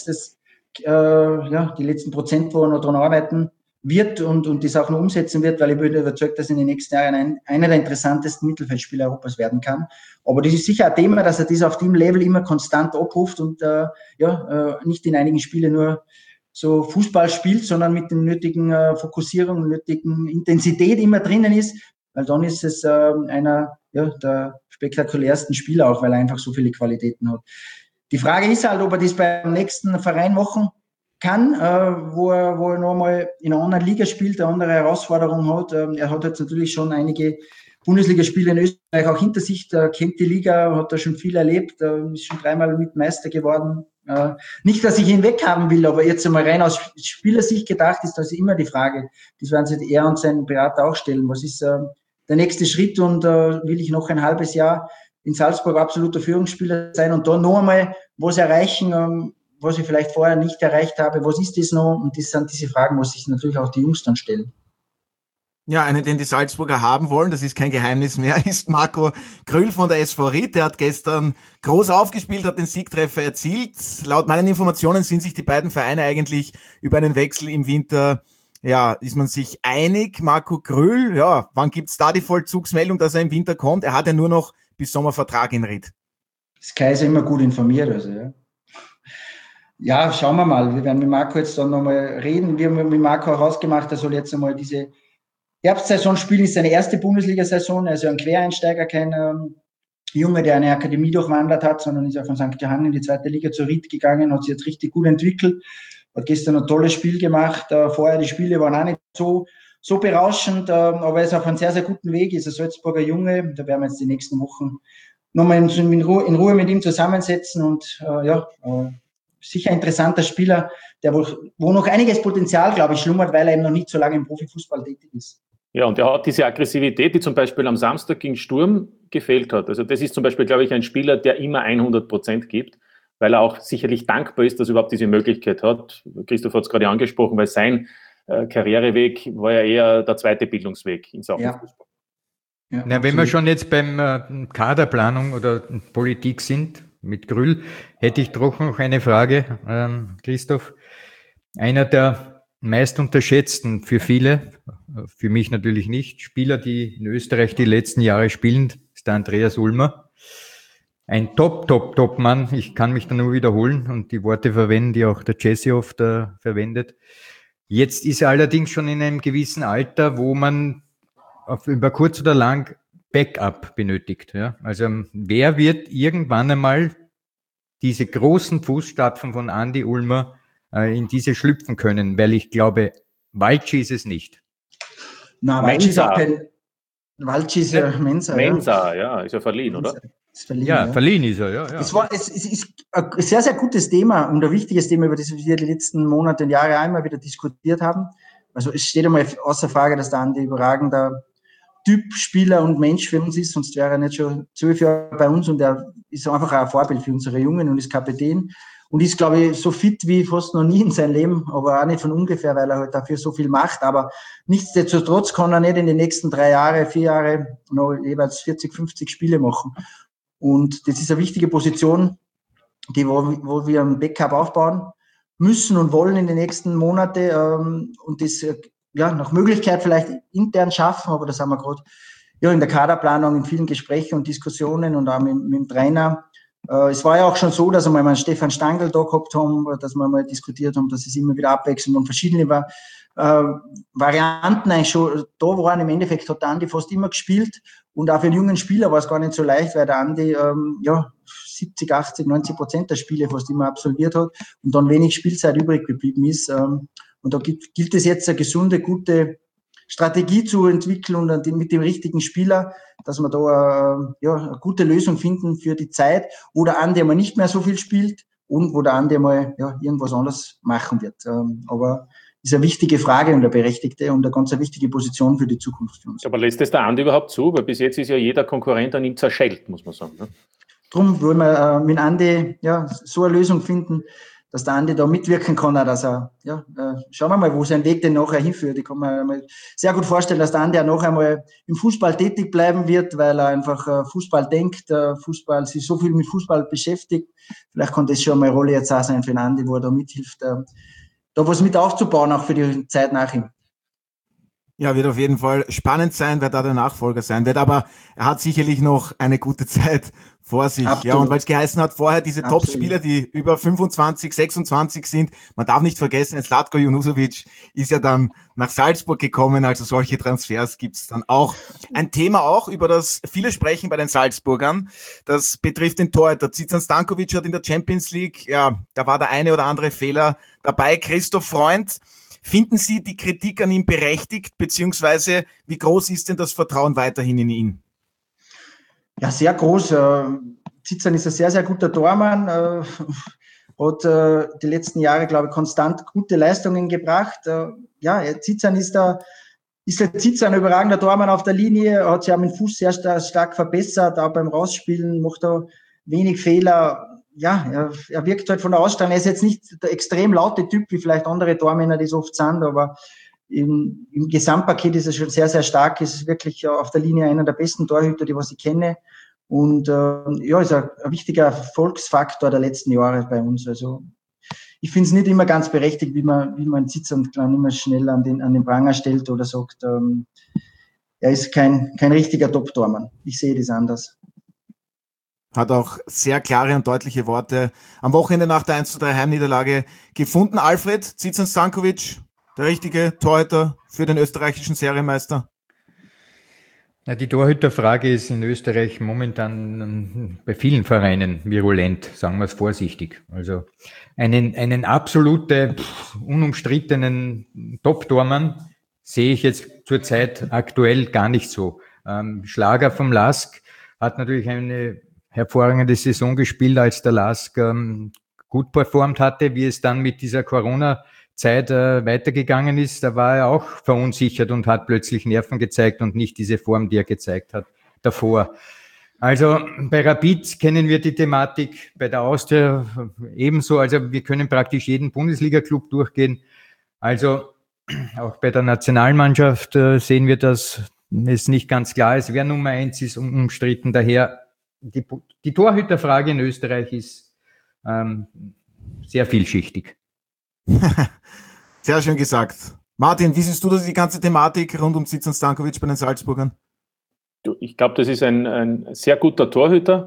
letzten Prozent, wo er noch dran arbeiten wird und das auch noch umsetzen wird, weil ich bin überzeugt, dass in den nächsten Jahren einer der interessantesten Mittelfeldspieler Europas werden kann. Aber das ist sicher ein Thema, dass er das auf dem Level immer konstant abruft und nicht in einigen Spielen nur so Fußball spielt, sondern mit dem nötigen Fokussierung, nötigen Intensität immer drinnen ist, weil dann ist es einer der spektakulärsten Spieler auch, weil er einfach so viele Qualitäten hat. Die Frage ist halt, ob er das beim nächsten Verein machen kann, wo er nochmal in einer anderen Liga spielt, eine andere Herausforderung hat. Er hat jetzt natürlich schon einige Bundesligaspiele in Österreich auch hinter sich, kennt die Liga, hat da schon viel erlebt, ist schon 3-mal mit Meister geworden. Nicht, dass ich ihn weghaben will, aber jetzt einmal rein aus Spielersicht gedacht ist das immer die Frage. Das werden sich er und sein Berater auch stellen. Was ist der nächste Schritt und will ich noch ein halbes Jahr in Salzburg absoluter Führungsspieler sein und da noch einmal was erreichen, was ich vielleicht vorher nicht erreicht habe, was ist das noch? Und das sind diese Fragen, was sich natürlich auch die Jungs dann stellen. Ja, einen, den die Salzburger haben wollen, das ist kein Geheimnis mehr, ist Marco Grüll von der SV Ried. Der hat gestern groß aufgespielt, hat den Siegtreffer erzielt. Laut meinen Informationen sind sich die beiden Vereine eigentlich über einen Wechsel im Winter, ist man sich einig. Marco Grüll, wann gibt's da die Vollzugsmeldung, dass er im Winter kommt? Er hat ja nur noch bis Sommervertrag in Ried. Sky ist immer gut informiert, also ja, schauen wir mal. Wir werden mit Marco jetzt dann nochmal reden. Wir haben mit Marco herausgemacht, er soll jetzt einmal diese Herbstsaison spielen, ist seine erste Bundesliga-Saison, also ein Quereinsteiger, kein Junge, der eine Akademie durchwandert hat, sondern ist ja von St. Johann in die zweite Liga zur Ried gegangen, hat sich jetzt richtig gut entwickelt, hat gestern ein tolles Spiel gemacht. Vorher die Spiele waren auch nicht so berauschend, aber er ist auf einem sehr, sehr guten Weg, ist ein Salzburger Junge. Da werden wir jetzt die nächsten Wochen nochmal in Ruhe mit ihm zusammensetzen und sicher ein interessanter Spieler, wo noch einiges Potenzial, glaube ich, schlummert, weil er eben noch nicht so lange im Profifußball tätig ist. Ja, und er hat diese Aggressivität, die zum Beispiel am Samstag gegen Sturm gefehlt hat. Also das ist zum Beispiel, glaube ich, ein Spieler, der immer 100% gibt, weil er auch sicherlich dankbar ist, dass er überhaupt diese Möglichkeit hat. Christoph hat es gerade angesprochen, weil sein Karriereweg war ja eher der zweite Bildungsweg in Sachen Fußball. Ja, wenn wir schon jetzt beim Kaderplanung oder Politik sind, mit Grüll, hätte ich doch noch eine Frage, Christoph. Einer der meist unterschätzten für viele, für mich natürlich nicht, Spieler, die in Österreich die letzten Jahre spielen, ist der Andreas Ulmer. Ein Top-Mann, ich kann mich da nur wiederholen und die Worte verwenden, die auch der Jesse oft verwendet. Jetzt ist er allerdings schon in einem gewissen Alter, wo man über kurz oder lang Backup benötigt. Ja? Also wer wird irgendwann einmal diese großen Fußstapfen von Andi Ulmer in diese schlüpfen können? Weil ich glaube, Walci ist es nicht. Na, Walci ist auch kein... Walci ist ja Mensa. Mensa, ist ja verliehen, oder? Verliehen ist er, ja. Es ist ein sehr, sehr gutes Thema und ein wichtiges Thema, über das wir die letzten Monate und Jahre einmal wieder diskutiert haben. Also es steht einmal außer Frage, dass der Andi überragender Typ, Spieler und Mensch für uns ist, sonst wäre er nicht schon 12 Jahre bei uns und er ist einfach auch ein Vorbild für unsere Jungen und ist Kapitän und ist, glaube ich, so fit wie fast noch nie in seinem Leben, aber auch nicht von ungefähr, weil er halt dafür so viel macht, aber nichtsdestotrotz kann er nicht in den nächsten 4 Jahre noch jeweils 40, 50 Spiele machen und das ist eine wichtige Position, wo wir ein Backup aufbauen müssen und wollen in den nächsten Monaten und das nach Möglichkeit vielleicht intern schaffen, aber das haben wir gerade in der Kaderplanung in vielen Gesprächen und Diskussionen und auch mit dem Trainer. Es war ja auch schon so, dass wir mal einen Stefan Stangl da gehabt haben, dass wir mal diskutiert haben, dass es immer wieder abwechselnd und verschiedene Varianten eigentlich schon da waren. Im Endeffekt hat der Andi fast immer gespielt und auch für einen jungen Spieler war es gar nicht so leicht, weil der Andi 70, 80, 90% der Spiele fast immer absolviert hat und dann wenig Spielzeit übrig geblieben ist. Und da gilt es jetzt, eine gesunde, gute Strategie zu entwickeln und mit dem richtigen Spieler, dass wir da eine gute Lösung finden für die Zeit, wo der Andi einmal nicht mehr so viel spielt und wo der Andi einmal irgendwas anderes machen wird. Aber ist eine wichtige Frage und eine berechtigte und eine ganz wichtige Position für die Zukunft für uns. Aber lässt es der Andi überhaupt zu? Weil bis jetzt ist ja jeder Konkurrent an ihm zerschellt, muss man sagen. Ne? Darum wollen wir mit Andi so eine Lösung finden, dass der Andi da mitwirken kann, auch, dass er, schauen wir mal, wo sein Weg denn nachher hinführt. Ich kann mir mal sehr gut vorstellen, dass der Andi auch noch einmal im Fußball tätig bleiben wird, weil er einfach Fußball denkt, sich so viel mit Fußball beschäftigt. Vielleicht kann das schon mal eine Rolle jetzt auch sein für den Andi, wo er da mithilft, da was mit aufzubauen, auch für die Zeit nach ihm. Ja, wird auf jeden Fall spannend sein, wer da der Nachfolger sein wird, aber er hat sicherlich noch eine gute Zeit vor sich. Absolut. Ja, und weil es geheißen hat, vorher diese Top-Spieler, die über 25, 26 sind, man darf nicht vergessen, Zlatko Junusovic ist ja dann nach Salzburg gekommen, also solche Transfers gibt's dann auch. Ein Thema auch, über das viele sprechen bei den Salzburgern, das betrifft den Torhüter. Zizan Stankovic hat in der Champions League, ja, da war der eine oder andere Fehler dabei. Christoph Freund, finden Sie die Kritik an ihm berechtigt, beziehungsweise wie groß ist denn das Vertrauen weiterhin in ihn? Ja, sehr groß. Zizan ist ein sehr, sehr guter Tormann, hat die letzten Jahre, glaube ich, konstant gute Leistungen gebracht. Zizan ist ein überragender Tormann auf der Linie, hat sich auch mit dem Fuß sehr stark verbessert, auch beim Rausspielen, macht da wenig Fehler. Ja, er wirkt halt von der Ausstrahlung. Er ist jetzt nicht der extrem laute Typ, wie vielleicht andere Tormänner, die es oft sind, aber im Gesamtpaket ist er schon sehr, sehr stark. Ist wirklich auf der Linie einer der besten Torhüter, die was ich kenne. Und ist ein wichtiger Erfolgsfaktor der letzten Jahre bei uns. Also ich finde es nicht immer ganz berechtigt, wie man sitzt und dann immer schnell an den Pranger stellt oder sagt, er ist kein richtiger Top-Tormann. Ich sehe das anders. Hat auch sehr klare und deutliche Worte am Wochenende nach der 1:3 Heimniederlage gefunden. Alfred, Zizan Stankovic, der richtige Torhüter für den österreichischen Serienmeister? Ja, die Torhüterfrage ist in Österreich momentan bei vielen Vereinen virulent, sagen wir es vorsichtig. Also einen absolute, unumstrittenen Top-Tormann sehe ich jetzt zurzeit aktuell gar nicht so. Schlager vom LASK hat natürlich eine hervorragende Saison gespielt, als der LASK gut performt hatte, wie es dann mit dieser Corona-Zeit weitergegangen ist. Da war er auch verunsichert und hat plötzlich Nerven gezeigt und nicht diese Form, die er gezeigt hat davor. Also bei Rapid kennen wir die Thematik, bei der Austria ebenso. Also wir können praktisch jeden Bundesliga-Club durchgehen. Also auch bei der Nationalmannschaft sehen wir, dass es nicht ganz klar ist, wer Nummer 1 ist, umstritten. Daher die Torhüterfrage in Österreich ist sehr vielschichtig. Sehr schön gesagt. Martin, wie siehst du das, die ganze Thematik rund um Zizan Stankovic bei den Salzburgern? Ich glaube, das ist ein sehr guter Torhüter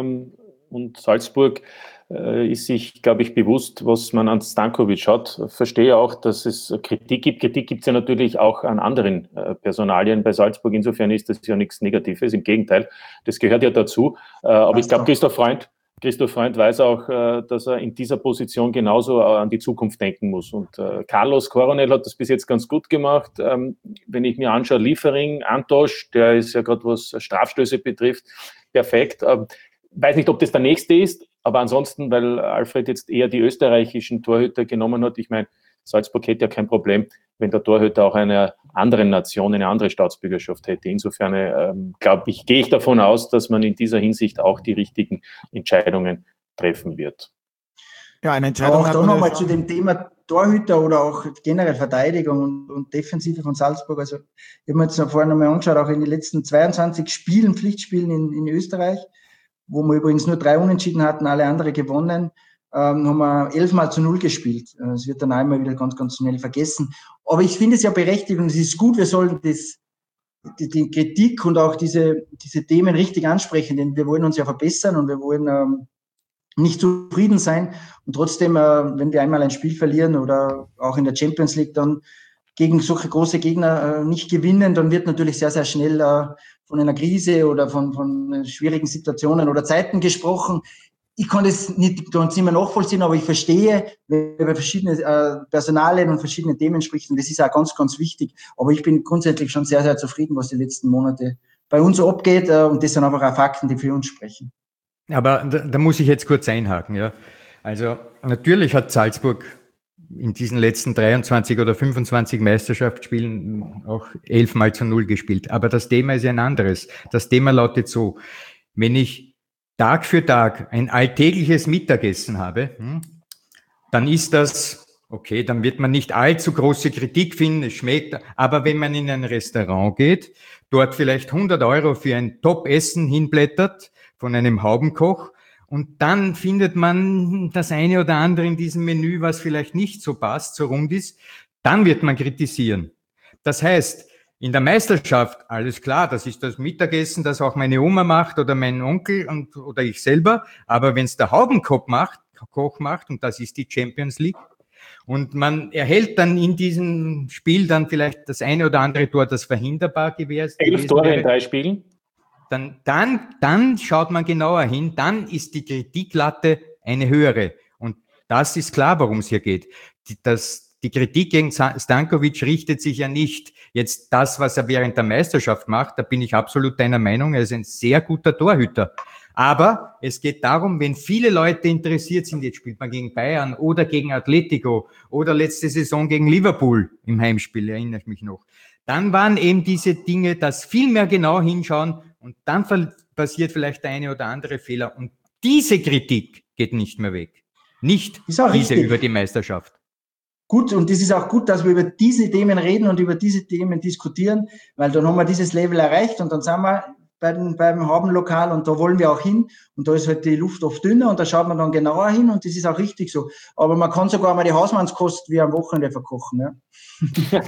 und Salzburg ist sich, glaube ich, bewusst, was man an Stankovic hat. Verstehe auch, dass es Kritik gibt. Kritik gibt es ja natürlich auch an anderen Personalien bei Salzburg. Insofern ist das ja nichts Negatives. Im Gegenteil, das gehört ja dazu. Aber ich glaube, Christoph Freund weiß auch, dass er in dieser Position genauso an die Zukunft denken muss. Und Carlos Coronel hat das bis jetzt ganz gut gemacht. Wenn ich mir anschaue, Liefering, Antosch, der ist ja gerade, was Strafstöße betrifft, perfekt. Weiß nicht, ob das der nächste ist, aber ansonsten, weil Alfred jetzt eher die österreichischen Torhüter genommen hat, ich meine, Salzburg hätte ja kein Problem, wenn der Torhüter auch einer anderen Nation, eine andere Staatsbürgerschaft hätte. Insofern, gehe ich davon aus, dass man in dieser Hinsicht auch die richtigen Entscheidungen treffen wird. Ja, eine Entscheidung. Auch da nochmal zu dem Thema Torhüter oder auch generell Verteidigung und Defensive von Salzburg. Also, ich habe mir jetzt vorhin nochmal angeschaut, auch in den letzten 22 Pflichtspielen in Österreich, wo wir übrigens nur 3 Unentschieden hatten, alle andere gewonnen, haben wir 11-0 gespielt. Das wird dann einmal wieder ganz, ganz schnell vergessen. Aber ich finde es ja berechtigt und es ist gut, wir sollen die Kritik und auch diese Themen richtig ansprechen, denn wir wollen uns ja verbessern und wir wollen nicht zufrieden sein. Und trotzdem, wenn wir einmal ein Spiel verlieren oder auch in der Champions League dann gegen solche große Gegner nicht gewinnen, dann wird natürlich sehr, sehr schnell von einer Krise oder von schwierigen Situationen oder Zeiten gesprochen. Ich kann das nicht ganz immer nachvollziehen, aber ich verstehe, wenn wir verschiedene Personalien und verschiedene Themen sprechen, das ist auch ganz, ganz wichtig. Aber ich bin grundsätzlich schon sehr, sehr zufrieden, was die letzten Monate bei uns so abgeht. Und das sind einfach auch Fakten, die für uns sprechen. Aber da muss ich jetzt kurz einhaken. Ja. Also natürlich hat Salzburg in diesen letzten 23 oder 25 Meisterschaftsspielen auch 11-0 gespielt. Aber das Thema ist ja ein anderes. Das Thema lautet so, wenn ich Tag für Tag ein alltägliches Mittagessen habe dann ist das okay, dann wird man nicht allzu große Kritik finden, es schmeckt, aber wenn man in ein Restaurant geht, dort vielleicht 100 € für ein Top-Essen hinblättert von einem Haubenkoch und dann findet man das eine oder andere in diesem Menü, was vielleicht nicht so passt, so rund ist, dann wird man kritisieren. Das heißt, in der Meisterschaft, alles klar, das ist das Mittagessen, das auch meine Oma macht oder mein Onkel oder ich selber, aber wenn es der Haubenkoch macht, und das ist die Champions League, und man erhält dann in diesem Spiel dann vielleicht das eine oder andere Tor, das verhinderbar gewesen 11 Tore in 3 Spielen. Dann schaut man genauer hin, dann ist die Kritiklatte eine höhere. Und das ist klar, worum es hier geht. Die Kritik gegen Stankovic richtet sich ja nicht jetzt das, was er während der Meisterschaft macht. Da bin ich absolut deiner Meinung. Er ist ein sehr guter Torhüter. Aber es geht darum, wenn viele Leute interessiert sind, jetzt spielt man gegen Bayern oder gegen Atletico oder letzte Saison gegen Liverpool im Heimspiel, erinnere ich mich noch. Dann waren eben diese Dinge, dass viel mehr genau hinschauen und dann passiert vielleicht der eine oder andere Fehler. Und diese Kritik geht nicht mehr weg. Nicht diese richtig. Über die Meisterschaft. Gut, und es ist auch gut, dass wir über diese Themen reden und über diese Themen diskutieren, weil dann haben wir dieses Level erreicht und dann sind wir beim Haubenlokal und da wollen wir auch hin und da ist halt die Luft oft dünner und da schaut man dann genauer hin und das ist auch richtig so. Aber man kann sogar mal die Hausmannskost wie am Wochenende verkochen. Ja?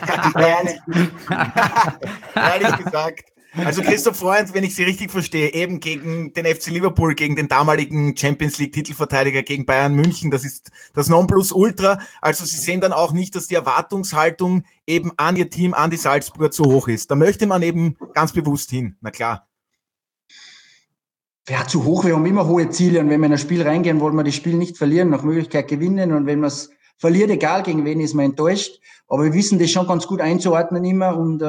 Ehrlich gesagt. Also Christoph Freund, wenn ich Sie richtig verstehe, eben gegen den FC Liverpool, gegen den damaligen Champions League Titelverteidiger, gegen Bayern München, das ist das Nonplusultra. Also Sie sehen dann auch nicht, dass die Erwartungshaltung eben an Ihr Team, an die Salzburger zu hoch ist. Da möchte man eben ganz bewusst hin, na klar. Ja, zu hoch, wir haben immer hohe Ziele und wenn wir in ein Spiel reingehen, wollen wir das Spiel nicht verlieren, nach Möglichkeit gewinnen und wenn man es verliert, egal gegen wen, ist man enttäuscht. Aber wir wissen das schon ganz gut einzuordnen immer und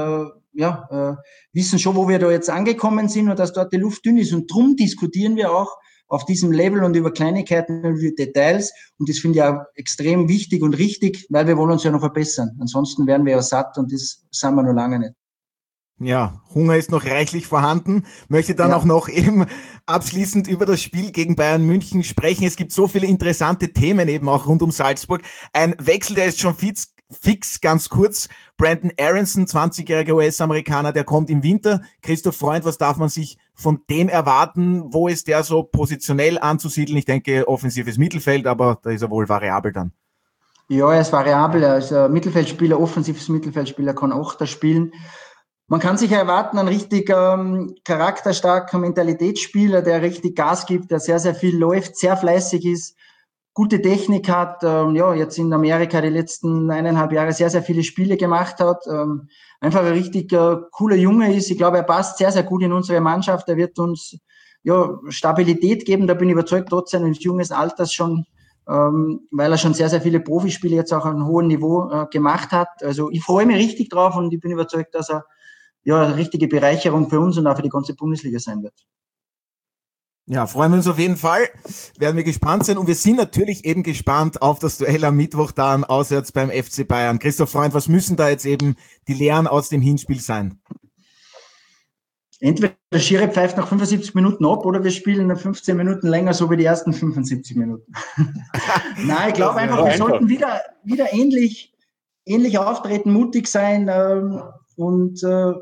wissen schon, wo wir da jetzt angekommen sind und dass dort die Luft dünn ist. Und drum diskutieren wir auch auf diesem Level und über Kleinigkeiten und über Details. Und das finde ich auch extrem wichtig und richtig, weil wir wollen uns ja noch verbessern. Ansonsten werden wir ja satt und das sind wir noch lange nicht. Ja, Hunger ist noch reichlich vorhanden. Möchte dann auch noch eben abschließend über das Spiel gegen Bayern München sprechen. Es gibt so viele interessante Themen eben auch rund um Salzburg. Ein Wechsel, der ist schon fix, ganz kurz. Brandon Aronson, 20-jähriger US-Amerikaner, der kommt im Winter. Christoph Freund, was darf man sich von dem erwarten? Wo ist der so positionell anzusiedeln? Ich denke, offensives Mittelfeld, aber da ist er wohl variabel dann. Ja, er ist variabel. Er ist ein Mittelfeldspieler, offensives Mittelfeldspieler, kann Achter spielen. Man kann sich erwarten, einen richtig charakterstarken Mentalitätsspieler, der richtig Gas gibt, der sehr, sehr viel läuft, sehr fleißig ist, gute Technik hat, jetzt in Amerika die letzten 1,5 Jahre sehr, sehr viele Spiele gemacht hat, einfach ein richtig cooler Junge ist. Ich glaube, er passt sehr, sehr gut in unsere Mannschaft. Er wird uns Stabilität geben, da bin ich überzeugt, trotz seines jungen Alters schon, weil er schon sehr, sehr viele Profispiele jetzt auch auf einem hohen Niveau gemacht hat. Also ich freue mich richtig drauf und ich bin überzeugt, dass er eine richtige Bereicherung für uns und auch für die ganze Bundesliga sein wird. Ja, freuen wir uns auf jeden Fall. Werden wir gespannt sein. Und wir sind natürlich eben gespannt auf das Duell am Mittwoch dann auswärts beim FC Bayern. Christoph Freund, was müssen da jetzt eben die Lehren aus dem Hinspiel sein? Entweder der Schiri pfeift nach 75 Minuten ab oder wir spielen nach 15 Minuten länger, so wie die ersten 75 Minuten. Nein, ich glaube einfach, wir sollten wieder ähnlich auftreten, mutig sein und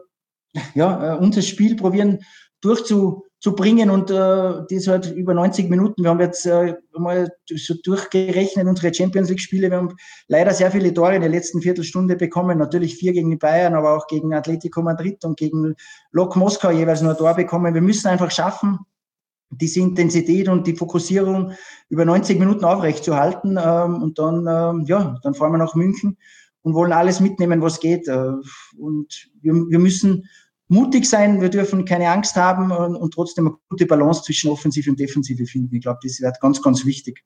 unser Spiel probieren durchzubringen und das halt über 90 Minuten. Wir haben jetzt mal so durchgerechnet, unsere Champions-League-Spiele. Wir haben leider sehr viele Tore in der letzten Viertelstunde bekommen. Natürlich 4 gegen die Bayern, aber auch gegen Atletico Madrid und gegen Lok Moskau jeweils nur ein Tor bekommen. Wir müssen einfach schaffen, diese Intensität und die Fokussierung über 90 Minuten aufrechtzuerhalten. Und dann fahren wir nach München und wollen alles mitnehmen, was geht. Und wir müssen mutig sein, wir dürfen keine Angst haben und trotzdem eine gute Balance zwischen Offensive und Defensive finden. Ich glaube, das wird ganz, ganz wichtig.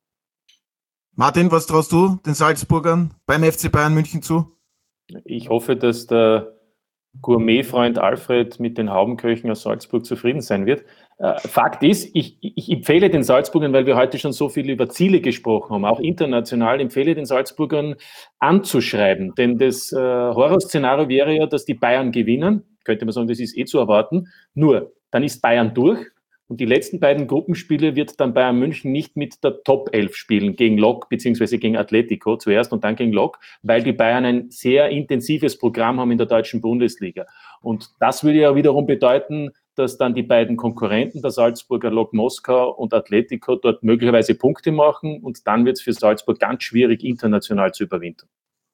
Martin, was traust du den Salzburgern beim FC Bayern München zu? Ich hoffe, dass der Gourmetfreund Alfred mit den Haubenköchen aus Salzburg zufrieden sein wird. Fakt ist, ich empfehle den Salzburgern, weil wir heute schon so viel über Ziele gesprochen haben, auch international, empfehle den Salzburgern anzuschreiben. Denn das Horrorszenario wäre ja, dass die Bayern gewinnen. Könnte man sagen, das ist zu erwarten. Nur, dann ist Bayern durch Und die letzten beiden Gruppenspiele wird dann Bayern München nicht mit der Top 11 spielen, gegen Lok beziehungsweise gegen Atletico zuerst und dann gegen Lok, weil die Bayern ein sehr intensives Programm haben in der deutschen Bundesliga. Und das würde ja wiederum bedeuten, dass dann die beiden Konkurrenten, der Salzburger Lok Moskau und Atletico, dort möglicherweise Punkte machen und dann wird es für Salzburg ganz schwierig, international zu überwintern.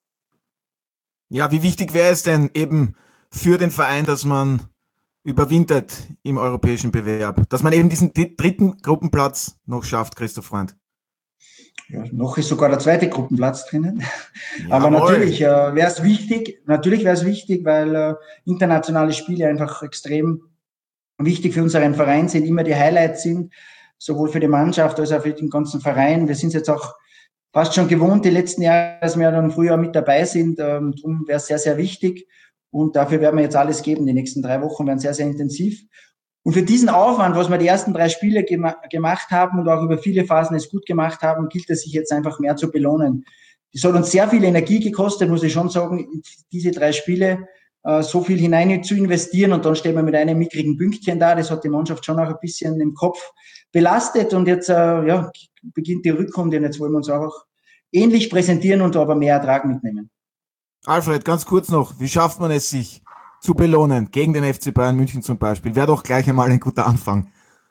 Ja, wie wichtig wäre es denn eben für den Verein, dass man überwintert im europäischen Bewerb, dass man eben diesen dritten Gruppenplatz noch schafft, Christoph Freund? Ja, noch ist sogar der zweite Gruppenplatz drinnen. Jawohl. Aber natürlich wäre es wichtig, weil internationale Spiele einfach extrem wichtig für unseren Verein sind, immer die Highlights sind, sowohl für die Mannschaft als auch für den ganzen Verein. Wir sind jetzt auch fast schon gewohnt, die letzten Jahre, dass wir dann früher mit dabei sind. Darum wäre es sehr, sehr wichtig. Und dafür werden wir jetzt alles geben. Die nächsten 3 Wochen werden sehr, sehr intensiv. Und für diesen Aufwand, was wir die ersten 3 Spiele gemacht haben und auch über viele Phasen es gut gemacht haben, gilt es sich jetzt einfach mehr zu belohnen. Das hat uns sehr viel Energie gekostet, muss ich schon sagen, diese 3 Spiele so viel hinein zu investieren und dann stehen wir mit einem mickrigen Pünktchen da. Das hat die Mannschaft schon auch ein bisschen im Kopf belastet und jetzt beginnt die Rückrunde und jetzt wollen wir uns auch ähnlich präsentieren und aber mehr Ertrag mitnehmen. Alfred, ganz kurz noch, wie schafft man es sich zu belohnen, gegen den FC Bayern München zum Beispiel? Wäre doch gleich einmal ein guter Anfang.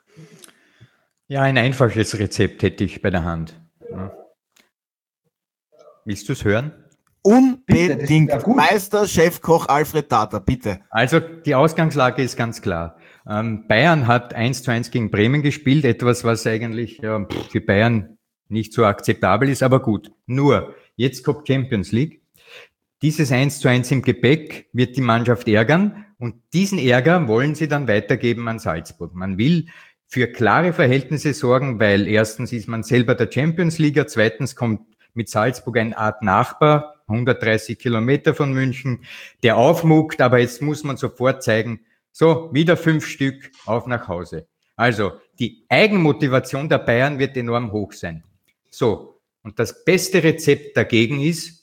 Ja, ein einfaches Rezept hätte ich bei der Hand. Ja. Willst du es hören? Unbedingt. Bitte, Meister, Chefkoch Alfred Tata, bitte. Also die Ausgangslage ist ganz klar. Bayern hat 1:1 gegen Bremen gespielt, etwas, was eigentlich für Bayern nicht so akzeptabel ist, aber gut. Nur, jetzt kommt Champions League. Dieses 1:1 im Gepäck wird die Mannschaft ärgern und diesen Ärger wollen sie dann weitergeben an Salzburg. Man will für klare Verhältnisse sorgen, weil erstens ist man selber der Champions Leaguer, zweitens kommt mit Salzburg eine Art Nachbar, 130 Kilometer von München, der aufmuckt, aber jetzt muss man sofort zeigen, so, wieder 5 Stück, auf nach Hause. Also, die Eigenmotivation der Bayern wird enorm hoch sein. So, und das beste Rezept dagegen ist,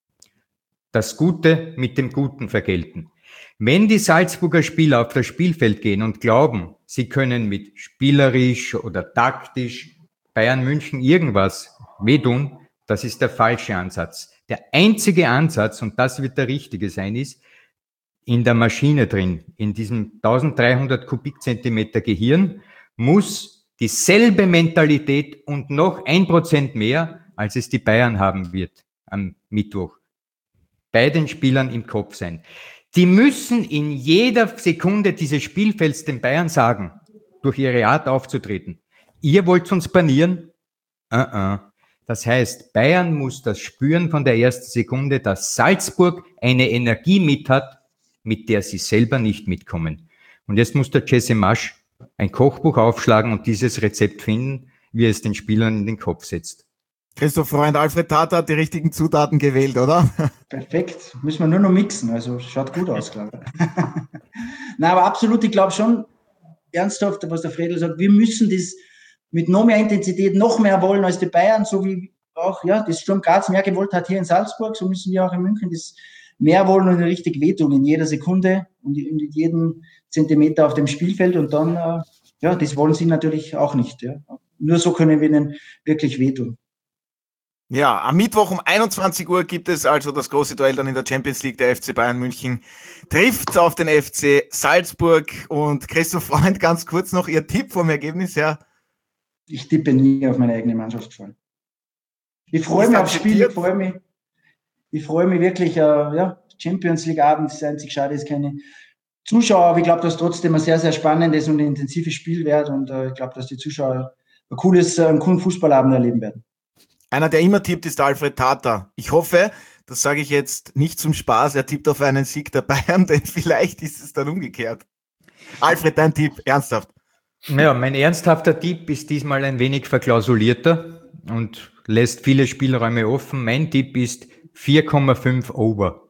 das Gute mit dem Guten vergelten. Wenn die Salzburger Spieler auf das Spielfeld gehen und glauben, sie können mit spielerisch oder taktisch Bayern München irgendwas wehtun, das ist der falsche Ansatz. Der einzige Ansatz, und das wird der richtige sein, ist in der Maschine drin, in diesem 1300 Kubikzentimeter Gehirn, muss dieselbe Mentalität und noch 1% mehr, als es die Bayern haben wird am Mittwoch, bei den Spielern im Kopf sein. Die müssen in jeder Sekunde dieses Spielfelds den Bayern sagen, durch ihre Art aufzutreten, ihr wollt uns banieren? Das heißt, Bayern muss das spüren von der ersten Sekunde, dass Salzburg eine Energie mit hat, mit der sie selber nicht mitkommen. Und jetzt muss der Jesse Marsch ein Kochbuch aufschlagen und dieses Rezept finden, wie er es den Spielern in den Kopf setzt. Christoph Freund, Alfred Tata hat die richtigen Zutaten gewählt, oder? Perfekt. Müssen wir nur noch mixen. Also schaut gut aus, glaube ich. Nein, aber absolut, ich glaube schon ernsthaft, was der Fredl sagt, wir müssen das mit noch mehr Intensität, noch mehr wollen als die Bayern, so wie auch das Sturm Graz mehr gewollt hat hier in Salzburg, so müssen wir auch in München das mehr wollen und richtig wehtun in jeder Sekunde und in jedem Zentimeter auf dem Spielfeld und dann, das wollen sie natürlich auch nicht. Ja. Nur so können wir ihnen wirklich wehtun. Ja, am Mittwoch um 21 Uhr gibt es also das große Duell dann in der Champions League. Der FC Bayern München trifft auf den FC Salzburg. Und Christoph Freund, ganz kurz noch Ihr Tipp vom Ergebnis her. Ich tippe nie auf meine eigene Mannschaft vor. Ich freue mich aufs Spiel, ich freue mich wirklich, Champions League Abend, das einzig Schade ist keine Zuschauer, aber ich glaube, dass trotzdem ein sehr, sehr spannendes und intensives Spiel wird und ich glaube, dass die Zuschauer einen coolen Fußballabend erleben werden. Einer, der immer tippt, ist Alfred Tata. Ich hoffe, das sage ich jetzt nicht zum Spaß, er tippt auf einen Sieg der Bayern, denn vielleicht ist es dann umgekehrt. Alfred, dein Tipp, ernsthaft. Ja, mein ernsthafter Tipp ist diesmal ein wenig verklausulierter und lässt viele Spielräume offen. Mein Tipp ist 4,5 over.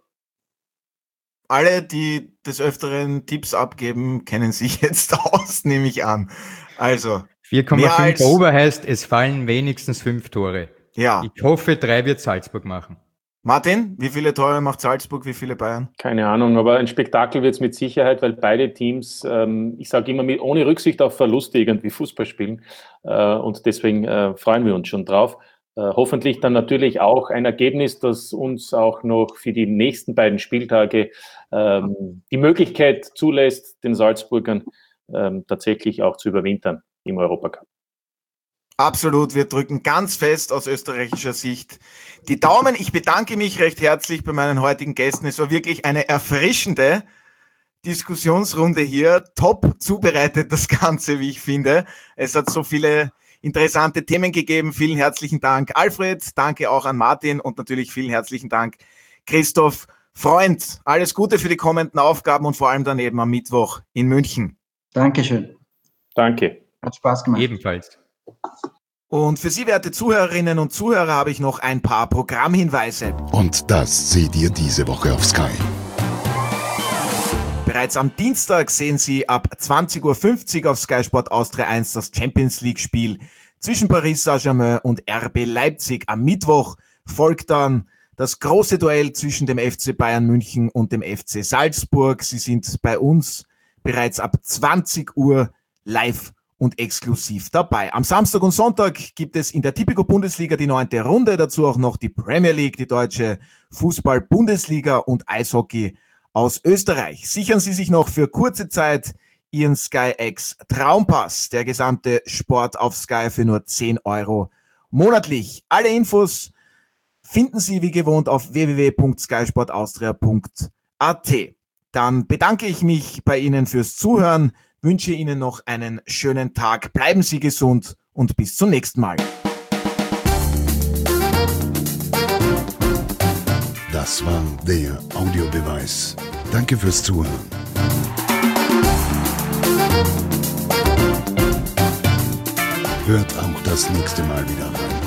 Alle, die des Öfteren Tipps abgeben, kennen sich jetzt aus, nehme ich an. Also 4,5 over heißt, es fallen wenigstens 5 Tore. Ja. Ich hoffe, 3 wird Salzburg machen. Martin, wie viele Tore macht Salzburg, wie viele Bayern? Keine Ahnung, aber ein Spektakel wird es mit Sicherheit, weil beide Teams, ich sage immer, ohne Rücksicht auf Verluste irgendwie Fußball spielen. Und deswegen freuen wir uns schon drauf. Hoffentlich dann natürlich auch ein Ergebnis, das uns auch noch für die nächsten beiden Spieltage die Möglichkeit zulässt, den Salzburgern tatsächlich auch zu überwintern im Europacup. Absolut, wir drücken ganz fest aus österreichischer Sicht die Daumen. Ich bedanke mich recht herzlich bei meinen heutigen Gästen. Es war wirklich eine erfrischende Diskussionsrunde hier. Top zubereitet das Ganze, wie ich finde. Es hat so viele interessante Themen gegeben. Vielen herzlichen Dank, Alfred. Danke auch an Martin und natürlich vielen herzlichen Dank, Christoph Freund. Alles Gute für die kommenden Aufgaben und vor allem dann eben am Mittwoch in München. Dankeschön. Danke. Hat Spaß gemacht. Ebenfalls. Und für Sie, werte Zuhörerinnen und Zuhörer, habe ich noch ein paar Programmhinweise. Und das seht ihr diese Woche auf Sky. Bereits am Dienstag sehen Sie ab 20.50 Uhr auf Sky Sport Austria 1 das Champions League-Spiel zwischen Paris Saint-Germain und RB Leipzig. Am Mittwoch folgt dann das große Duell zwischen dem FC Bayern München und dem FC Salzburg. Sie sind bei uns bereits ab 20 Uhr live und exklusiv dabei. Am Samstag und Sonntag gibt es in der Tipico-Bundesliga die 9. Runde, dazu auch noch die Premier League, die deutsche Fußball-Bundesliga und Eishockey aus Österreich. Sichern Sie sich noch für kurze Zeit Ihren SkyX Traumpass, der gesamte Sport auf Sky für nur 10 Euro monatlich. Alle Infos finden Sie wie gewohnt auf www.skysportaustria.at. Dann bedanke ich mich bei Ihnen fürs Zuhören, wünsche Ihnen noch einen schönen Tag, bleiben Sie gesund und bis zum nächsten Mal. Das war der Audiobeweis. Danke fürs Zuhören. Hört auch das nächste Mal wieder rein.